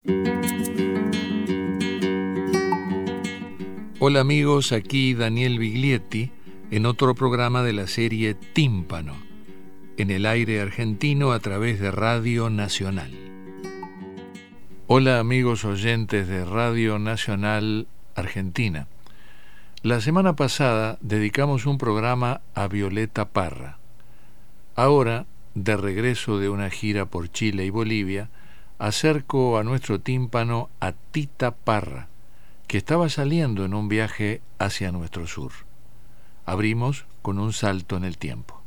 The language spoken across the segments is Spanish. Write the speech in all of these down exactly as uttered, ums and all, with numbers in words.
Hola amigos, aquí Daniel Biglietti en otro programa de la serie Tímpano, en el aire argentino a través de Radio Nacional. Hola amigos oyentes de Radio Nacional Argentina. La semana pasada dedicamos un programa a Violeta Parra. Ahora, de regreso de una gira por Chile y Bolivia, acerco a nuestro tímpano a Tita Parra, que estaba saliendo en un viaje hacia nuestro sur. Abrimos con un salto en el tiempo.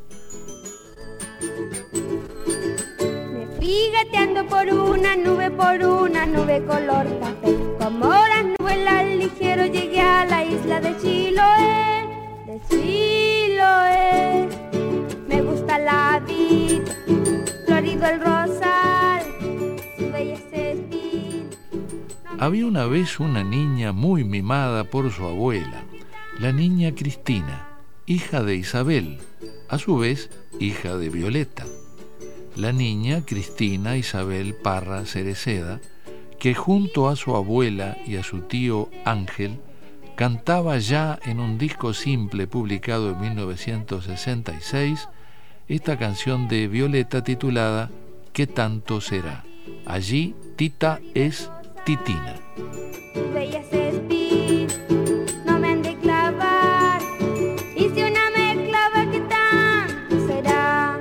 Me fui gateando por una nube, por una nube color café. Como las nubes al ligero llegué a la isla de Chiloé, de Chiloé. Me gusta la vida, florido el rosal, su belleza es vil. Había una vez una niña muy mimada por su abuela, la niña Cristina, hija de Isabel, a su vez hija de Violeta. La niña Cristina Isabel Parra Cereceda, que junto a su abuela y a su tío Ángel, cantaba ya en un disco simple publicado en mil novecientos sesenta y seis esta canción de Violeta titulada ¿Qué tanto será? Allí Tita es Titina. Belleza es vil, no me han de clavar. Y si una me clava, ¿qué tanto será?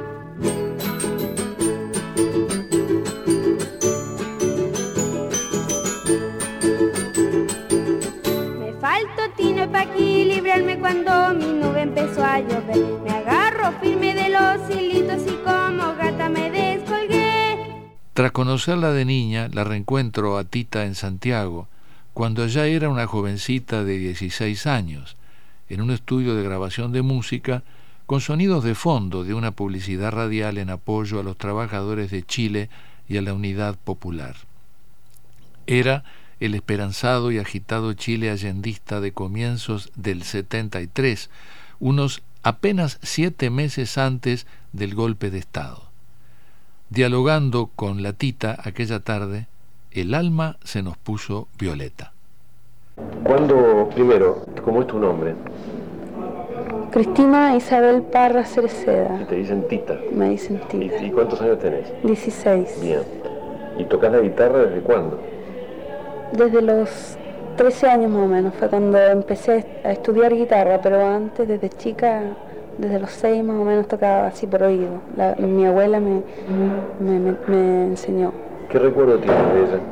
Me faltó tino pa' equilibrarme cuando mi nube empezó a llover. Me agarro firme de los hilitos y como gata me descolgué. Tras conocerla de niña, la reencuentro a Tita en Santiago, cuando ya era una jovencita de dieciséis años, en un estudio de grabación de música, con sonidos de fondo de una publicidad radial en apoyo a los trabajadores de Chile y a la Unidad Popular. Era el esperanzado y agitado Chile allendista de comienzos del setenta y tres, unos apenas siete meses antes del golpe de Estado. Dialogando con la Tita aquella tarde, el alma se nos puso violeta. ¿Cuándo, primero, cómo es tu nombre? Cristina Isabel Parra Cereceda. Te dicen Tita. Me dicen Tita. ¿Y, y cuántos años tenés? dieciséis. Bien. ¿Y tocás la guitarra desde cuándo? Desde los trece años más o menos, fue cuando empecé a estudiar guitarra, pero antes, desde chica, desde los seis más o menos tocaba así por oído. La, mi abuela me, me, me, me enseñó. ¿Qué recuerdo tienes de ella?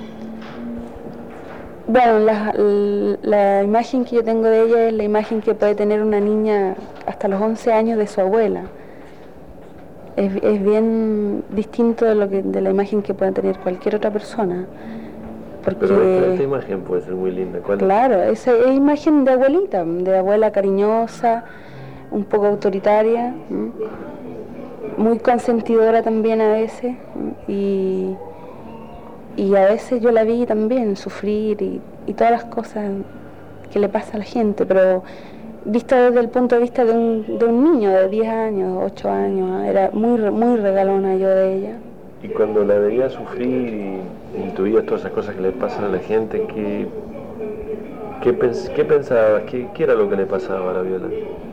Bueno, la, la, la imagen que yo tengo de ella es la imagen que puede tener una niña hasta los once años de su abuela. Es, es bien distinto de, lo que, de la imagen que puede tener cualquier otra persona. Porque, pero esta imagen puede ser muy linda. ¿Cuál? Claro, esa es imagen de abuelita, de abuela cariñosa, un poco autoritaria, ¿m? muy consentidora también a veces, y, y a veces yo la vi también sufrir y, y todas las cosas que le pasa a la gente, pero vista desde el punto de vista de un, de un niño de diez años, ocho años, era muy, muy regalona yo de ella. Y cuando la veías sufrir y intuías todas esas cosas que le pasan a la gente, ¿qué, qué, pens, qué pensabas? ¿Qué, ¿Qué era lo que le pasaba a la Viola?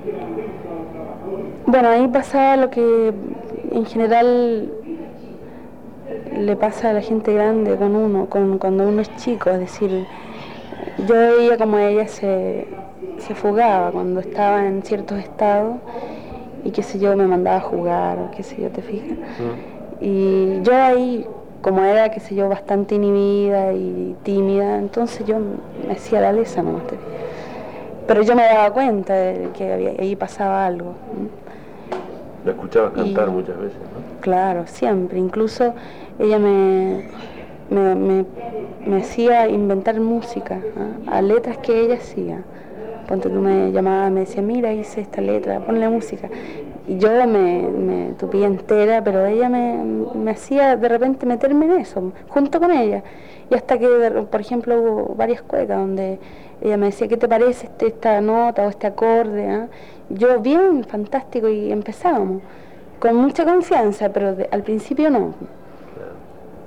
Bueno, ahí pasaba lo que en general le pasa a la gente grande con uno, con, cuando uno es chico, es decir, yo veía como ella se, se fugaba cuando estaba en ciertos estados y qué sé yo, me mandaba a jugar, o qué sé yo, ¿te fijas? Mm. Y yo ahí, como era, qué sé yo, bastante inhibida y tímida, entonces yo me hacía la lesa nomás, te fijas. Pero yo me daba cuenta de que había, ahí pasaba algo. La escuchabas cantar y, muchas veces, ¿no? Claro, siempre. Incluso ella me, me, me, me hacía inventar música, ¿eh? A letras que ella hacía. Ponte tú, me llamaba, me decía, mira, hice esta letra, ponle música. Y yo me, me tupía entera, pero ella me, me hacía de repente meterme en eso, junto con ella. Y hasta que, por ejemplo, hubo varias cuecas donde ella me decía, ¿qué te parece este, esta nota o este acorde? ¿Eh? Yo, bien, fantástico, y empezábamos con mucha confianza, pero de, al principio no.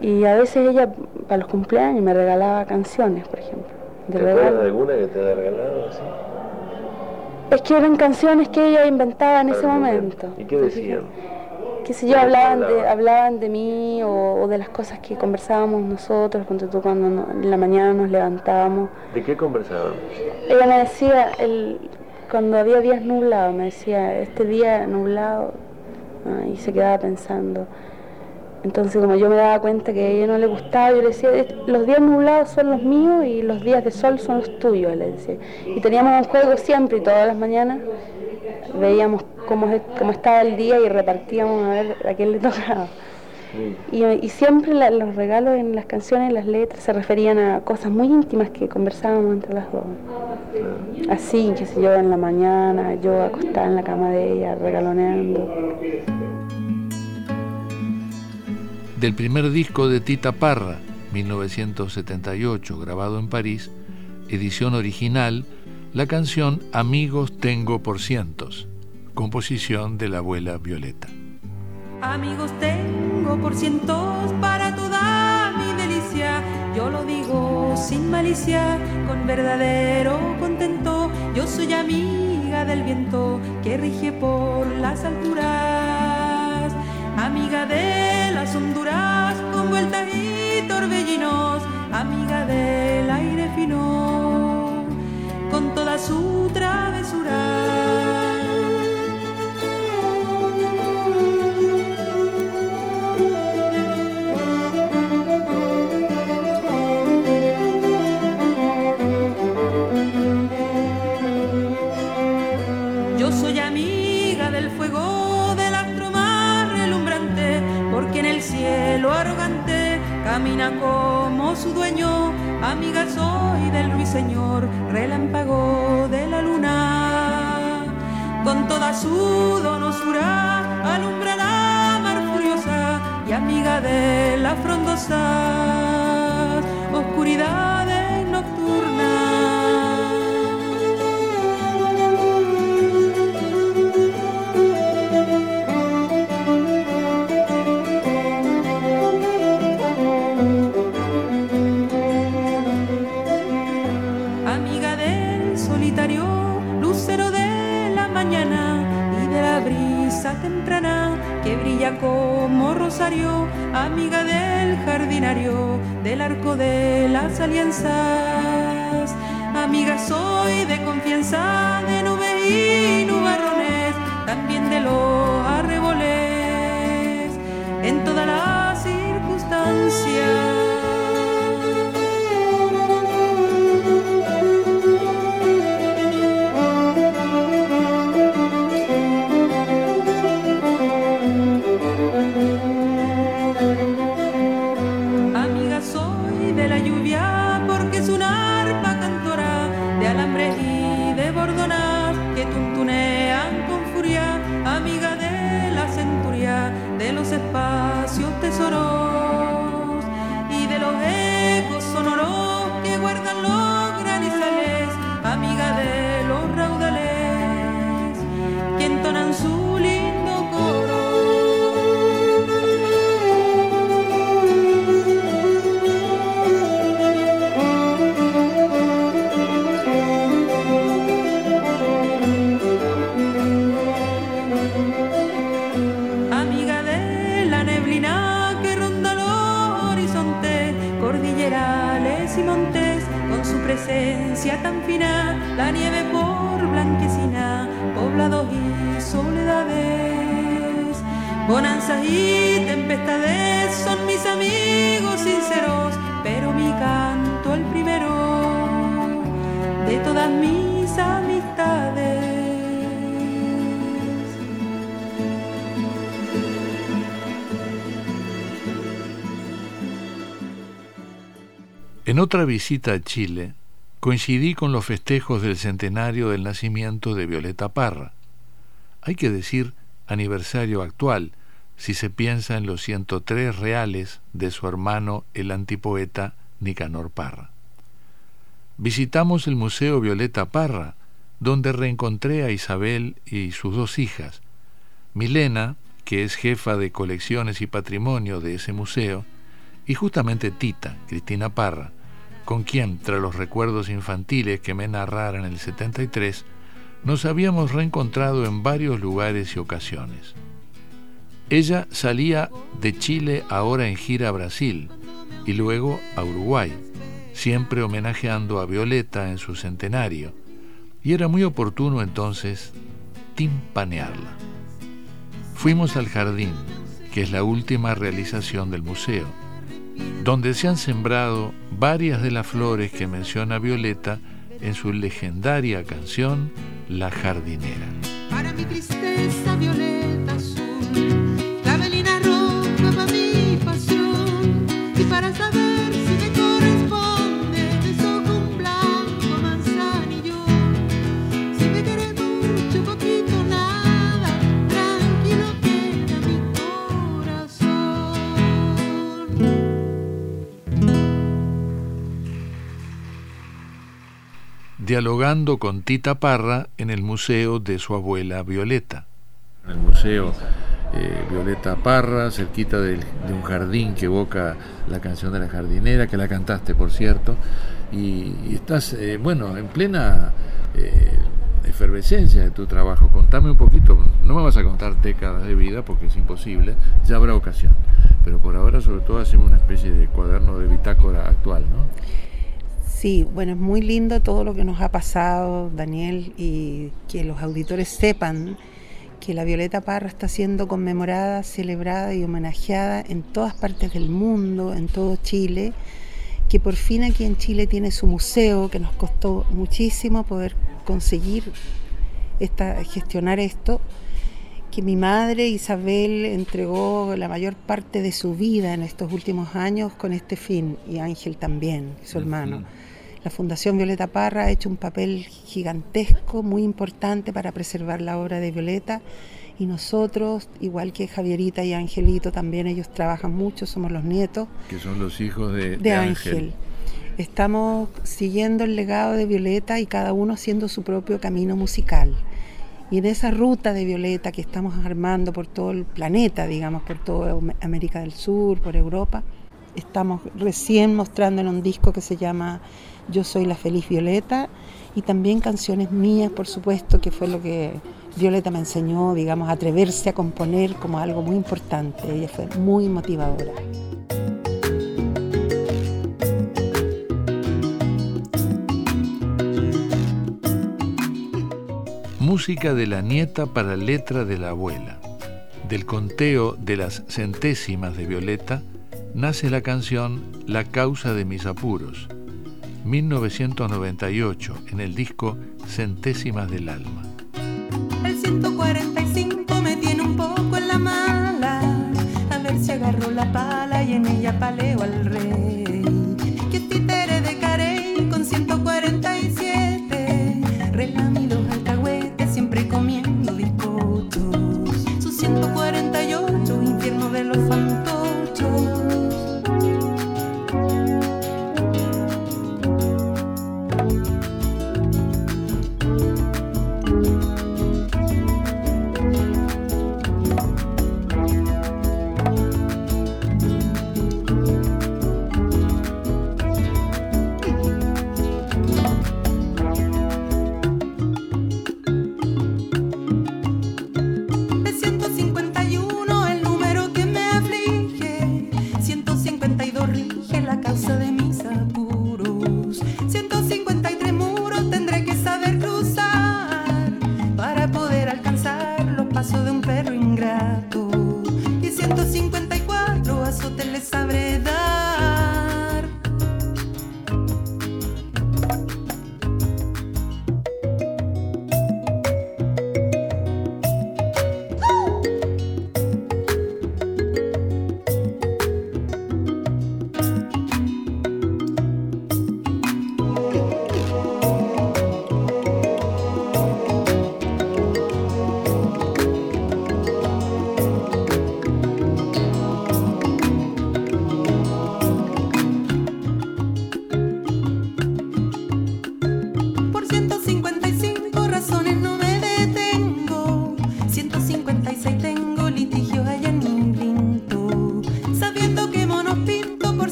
Y a veces ella, para los cumpleaños, me regalaba canciones, por ejemplo. ¿Te acuerdas de alguna que te haya regalado así? Es que eran canciones que ella inventaba en ese momento. ¿Y qué decían? Qué sé yo, hablaban de, hablaban de mí o, o de las cosas que conversábamos nosotros, cuando, tú, cuando no, en la mañana nos levantábamos. ¿De qué conversaban? Ella me decía, el, cuando había días nublados, me decía, este día nublado, ah, y se quedaba pensando. Entonces, como yo me daba cuenta que a ella no le gustaba, yo le decía, los días nublados son los míos y los días de sol son los tuyos, le decía. Y teníamos un juego siempre, y todas las mañanas veíamos cómo, cómo estaba el día y repartíamos a ver a quién le tocaba. Sí. Y, y siempre la, los regalos en las canciones, las letras, se referían a cosas muy íntimas que conversábamos entre las dos. Sí. Así, qué sé yo, en la mañana, yo acostada en la cama de ella, regaloneando. Del primer disco de Tita Parra, mil novecientos setenta y ocho, grabado en París, edición original, la canción Amigos tengo por cientos, composición de la abuela Violeta. Amigos tengo por cientos para toda mi delicia, yo lo digo sin malicia, con verdadero contento, yo soy amiga del viento que rige por las alturas, amiga de las honduras con vueltas y torbellinos, amiga del aire fino con toda su travesura. Yo soy amiga del fuego del astro más relumbrante, porque en el cielo arrogante camina como su dueño. Amiga soy del ruiseñor, relámpago de la luna, con toda su donosura alumbra la mar furiosa, y amiga de las frondosas oscuridades nocturnas. Lucero de la mañana y de la brisa temprana que brilla como rosario, amiga del jardinario, del arco de las alianzas. Amiga soy de confianza, de nubes y nubarrones, también de los arreboles, en todas las circunstancias. De los espacios tesoros y de los ecos sonoros que guardan los granizales, amiga de los raudales que entonan su lindo coro. Y montes con su presencia tan fina, la nieve por blanquecina, poblados y soledades, bonanzas y tempestades son mis amigos sinceros, pero mi canto el primero de todas mis amistades. En otra visita a Chile, coincidí con los festejos del centenario del nacimiento de Violeta Parra. Hay que decir aniversario actual, si se piensa en los ciento tres reales de su hermano el antipoeta Nicanor Parra. Visitamos el Museo Violeta Parra, donde reencontré a Isabel y sus dos hijas. Milena, que es jefa de colecciones y patrimonio de ese museo, Y justamente Tita, Cristina Parra, con quien, tras los recuerdos infantiles que me narrara en el setenta y tres, nos habíamos reencontrado en varios lugares y ocasiones. Ella salía de Chile ahora en gira a Brasil y luego a Uruguay, siempre homenajeando a Violeta en su centenario, y era muy oportuno entonces timpanearla. Fuimos al jardín, que es la última realización del museo, donde se han sembrado varias de las flores que menciona Violeta en su legendaria canción La Jardinera. Para mi tristeza violeta azul, la velina roja para mi pasión, y para saber si me corresponde te soco un blanco manzanillo. Si me quieres mucho, poquito, nada, tranquilo queda mi corazón. Dialogando con Tita Parra en el museo de su abuela Violeta. En el museo eh, Violeta Parra, cerquita de, de un jardín que evoca la canción de La Jardinera, que la cantaste, por cierto, y, y estás, eh, bueno, en plena eh, efervescencia de tu trabajo. Contame un poquito, no me vas a contar décadas de vida porque es imposible, ya habrá ocasión, pero por ahora sobre todo hacemos una especie de cuaderno de bitácora actual, ¿no? Sí, bueno, es muy lindo todo lo que nos ha pasado, Daniel, y que los auditores sepan que la Violeta Parra está siendo conmemorada, celebrada y homenajeada en todas partes del mundo, en todo Chile, que por fin aquí en Chile tiene su museo, que nos costó muchísimo poder conseguir esta, gestionar esto, que mi madre Isabel entregó la mayor parte de su vida en estos últimos años con este fin, y Ángel también, su hermano. Uh-huh. La Fundación Violeta Parra ha hecho un papel gigantesco, muy importante para preservar la obra de Violeta, y nosotros, igual que Javierita y Angelito, también ellos trabajan mucho, somos los nietos. Que son los hijos de, de, de Ángel. Ángel. Estamos siguiendo el legado de Violeta y cada uno haciendo su propio camino musical. Y en esa ruta de Violeta que estamos armando por todo el planeta, digamos, por toda América del Sur, por Europa, estamos recién mostrando en un disco que se llama Yo soy la feliz Violeta, y también canciones mías, por supuesto, que fue lo que Violeta me enseñó, digamos, a atreverse a componer como algo muy importante. Ella fue muy motivadora. Música de la nieta para letra de la abuela. Del conteo de las centésimas de Violeta nace la canción La causa de mis apuros, mil novecientos noventa y ocho, en el disco Centésimas del alma. El ciento cuarenta y cinco me tiene un poco en la mala, a ver si agarro la pala y en ella paleo al rey. Que títere de Carey con ciento cuarenta y siete, relamidos alcahuetes siempre comiendo bizcochos. Sus ciento cuarenta y ocho, infierno de los fantochos.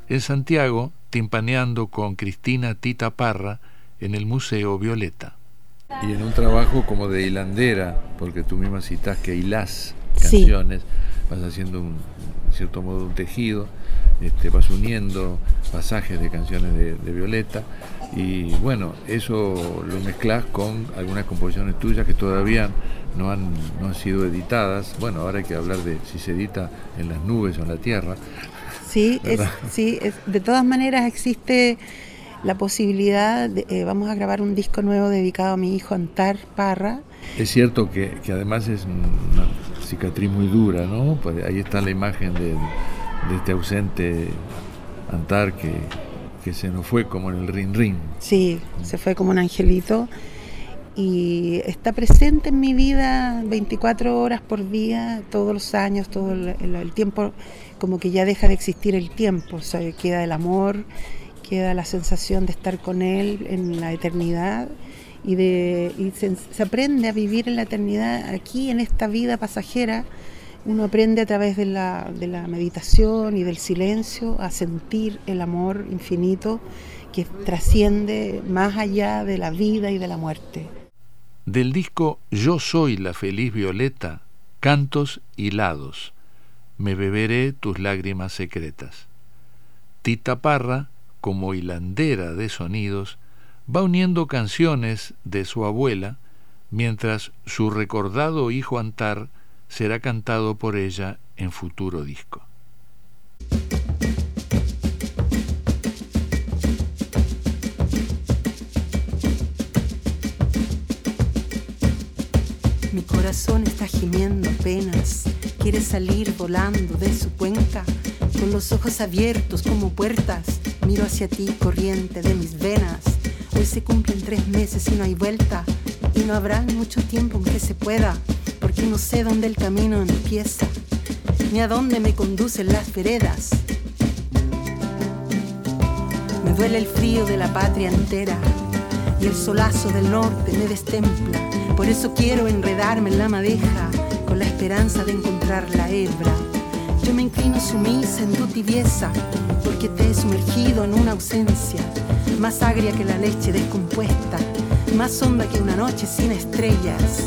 en Santiago, timpaneando con Cristina Tita Parra en el Museo Violeta. Y en un trabajo como de hilandera, porque tú misma citás que hilás canciones, sí. Vas haciendo un, en cierto modo un tejido, este, vas uniendo pasajes de canciones de, de Violeta, y bueno, eso lo mezclás con algunas composiciones tuyas que todavía no han, no han sido editadas. Bueno, ahora hay que hablar de si se edita en las nubes o en la tierra. Sí, es, sí es, de todas maneras existe la posibilidad, de, eh, vamos a grabar un disco nuevo dedicado a mi hijo Antar Parra. Es cierto que, que además es una cicatriz muy dura, ¿no? Pues ahí está la imagen de, de este ausente Antar que, que se nos fue como en el rin rin. Sí, se fue como un angelito y está presente en mi vida veinticuatro horas por día, todos los años, todo el, el, el tiempo, como que ya deja de existir el tiempo, o sea, queda el amor, queda la sensación de estar con él en la eternidad y, de, y se, se aprende a vivir en la eternidad aquí, en esta vida pasajera. Uno aprende a través de la, de la meditación y del silencio a sentir el amor infinito que trasciende más allá de la vida y de la muerte. Del disco Yo soy la feliz Violeta, cantos hilados, me beberé tus lágrimas secretas. Tita Parra, como hilandera de sonidos, va uniendo canciones de su abuela, mientras su recordado hijo Antar será cantado por ella en futuro disco. Mi corazón está gimiendo apenas, quiere salir volando de su cuenca, con los ojos abiertos como puertas, miro hacia ti, corriente de mis venas. Hoy se cumplen tres meses y no hay vuelta, y no habrá mucho tiempo en que se pueda, porque no sé dónde el camino empieza, ni a dónde me conducen las veredas. Me duele el frío de la patria entera, y el solazo del norte me destempla. Por eso quiero enredarme en la madeja, con la esperanza de encontrar la hebra. Yo me inclino sumisa en tu tibieza, porque te he sumergido en una ausencia más agria que la leche descompuesta, más honda que una noche sin estrellas.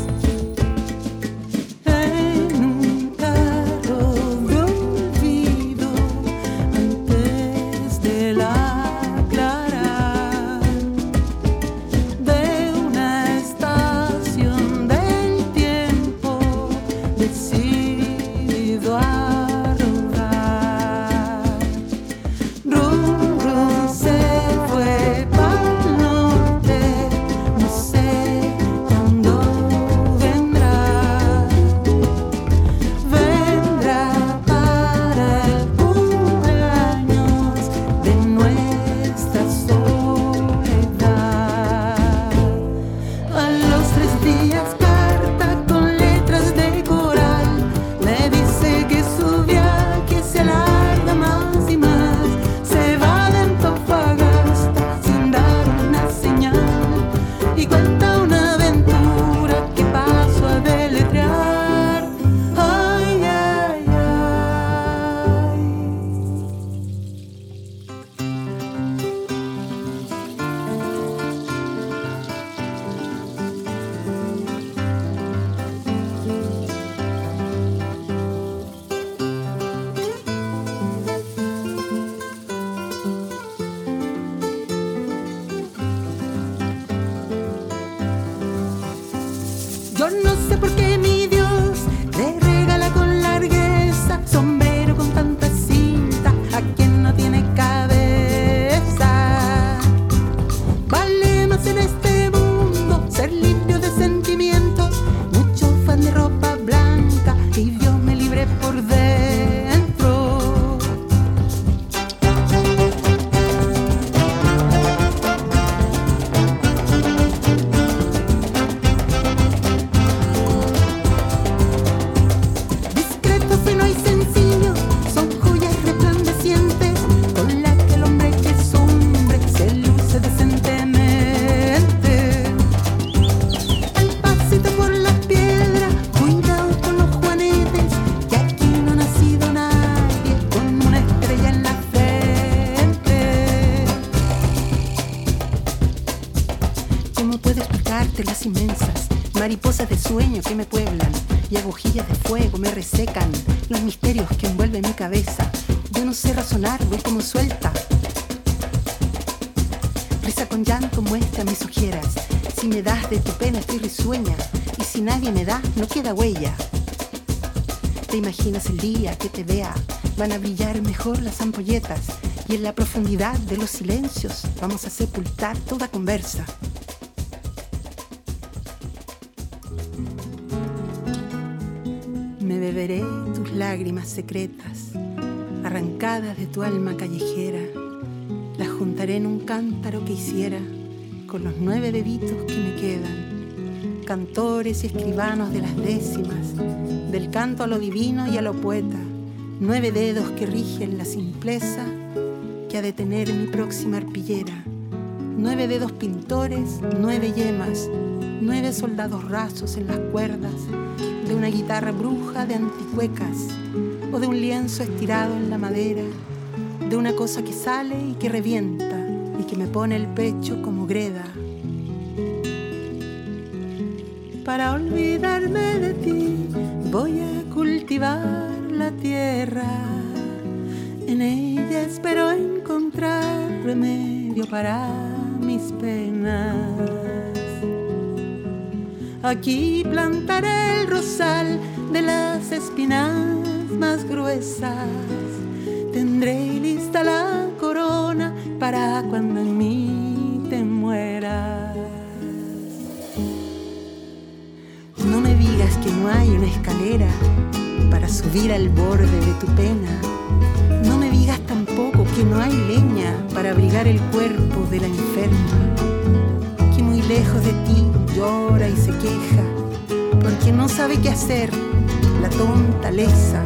Yo no sé por qué mi Dios le regala con largueza sombrero con tanta cinta a quien no tiene cabeza. Vale más en este mundo ser limpio de sentimientos, mucho fan de ropa blanca y Dios me libre por dentro. Discretos y no hay sencillos, son joyas resplandecientes con la olas inmensas, mariposas de sueño que me pueblan y agujillas de fuego me resecan los misterios que envuelven mi cabeza. Yo no sé razonar, voy como suelta. Risa con llanto muestra mis ojeras. Si me das de tu pena estoy risueña, y si nadie me da no queda huella. Te imaginas el día que te vea, van a brillar mejor las ampolletas, y en la profundidad de los silencios vamos a sepultar toda conversa. Me beberé tus lágrimas secretas, arrancadas de tu alma callejera. Las juntaré en un cántaro que hiciera con los nueve deditos que me quedan. Cantores y escribanos de las décimas, del canto a lo divino y a lo poeta. Nueve dedos que rigen la simpleza que ha de tener mi próxima arpillera. Nueve dedos pintores, nueve yemas, nueve soldados rasos en las cuerdas de una guitarra bruja de anticuecas o de un lienzo estirado en la madera, de una cosa que sale y que revienta y que me pone el pecho como greda. Para olvidarme de ti voy a cultivar la tierra, en ella espero encontrar remedio para mis penas. Aquí plantaré el rosal de las espinas más gruesas. Tendré lista la corona para cuando en mí te mueras. No me digas que no hay una escalera para subir al borde de tu pena. No me digas tampoco que no hay leña para abrigar el cuerpo de la enferma, que muy lejos de ti llora y se queja porque no sabe qué hacer, la tonta lesa.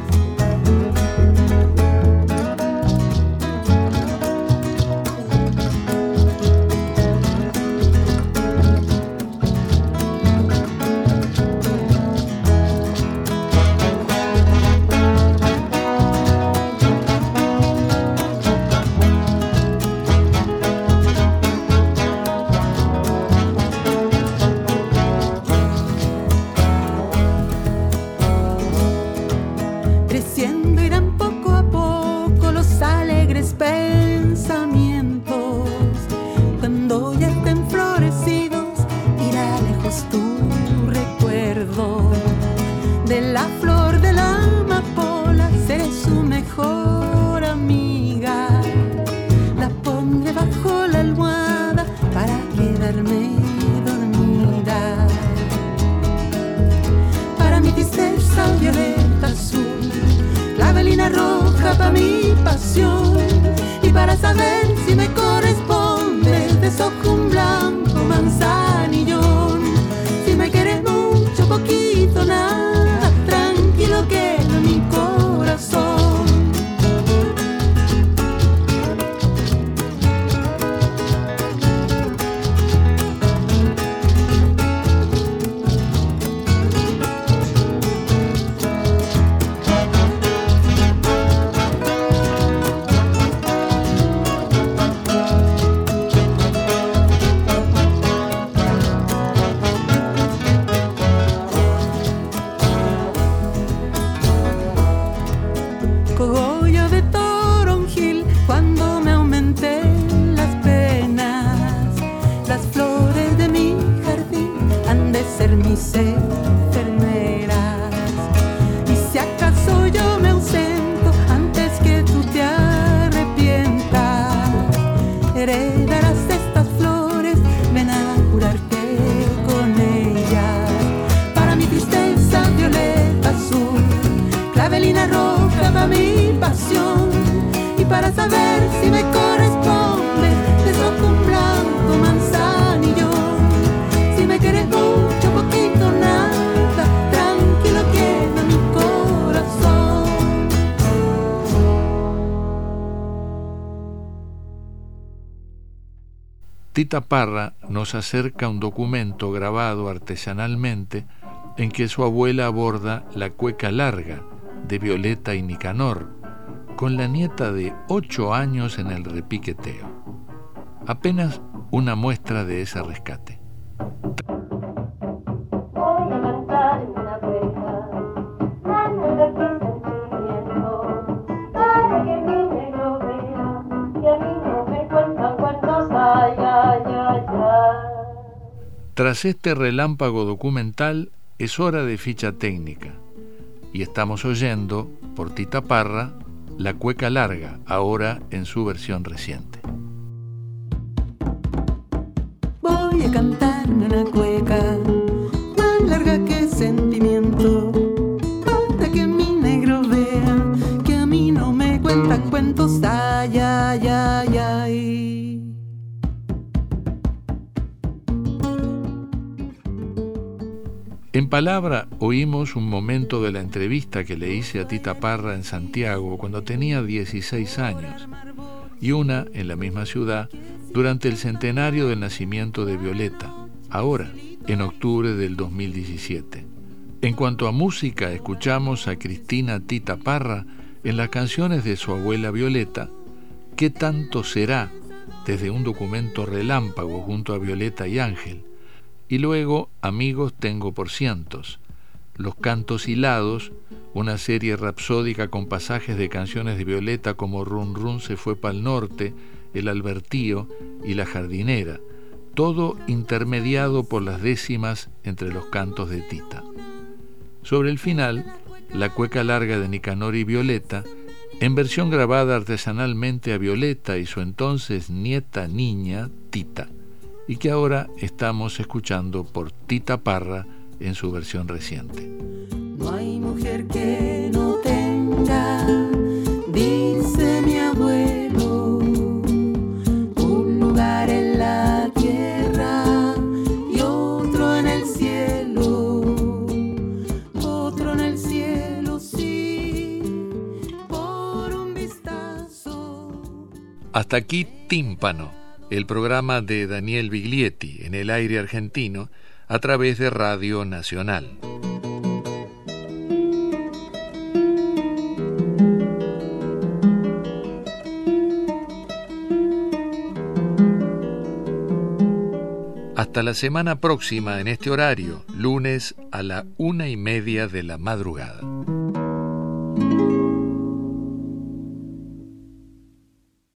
Tita Parra nos acerca un documento grabado artesanalmente en que su abuela aborda la cueca larga de Violeta y Nicanor, con la nieta de ocho años en el repiqueteo. Apenas una muestra de ese rescate. Tras este relámpago documental es hora de ficha técnica y estamos oyendo por Tita Parra La Cueca Larga, ahora en su versión reciente. Voy a cantarme una cueca más larga que sentimiento, para que mi negro vea que a mí no me cuentan cuentos. Ay, ay, ay, ay. En palabra oímos un momento de la entrevista que le hice a Tita Parra en Santiago cuando tenía dieciséis años, y una en la misma ciudad durante el centenario del nacimiento de Violeta, ahora, en octubre del dos mil diecisiete. En cuanto a música, escuchamos a Cristina Tita Parra en las canciones de su abuela Violeta, ¿Qué tanto será?, desde un documento relámpago junto a Violeta y Ángel, y luego Amigos tengo por cientos, Los cantos hilados, una serie rapsódica con pasajes de canciones de Violeta como Run Run se fue pa'l norte, El Albertío y La jardinera, todo intermediado por las décimas entre los cantos de Tita. Sobre el final, La Cueca Larga de Nicanor y Violeta, en versión grabada artesanalmente a Violeta y su entonces nieta niña Tita, y que ahora estamos escuchando por Tita Parra en su versión reciente. No hay mujer que no tenga, dice mi abuelo, un lugar en la tierra y otro en el cielo, otro en el cielo, sí, por un vistazo. Hasta aquí Tímpano, el programa de Daniel Biglietti en el aire argentino a través de Radio Nacional. Hasta la semana próxima en este horario, lunes a la una y media de la madrugada.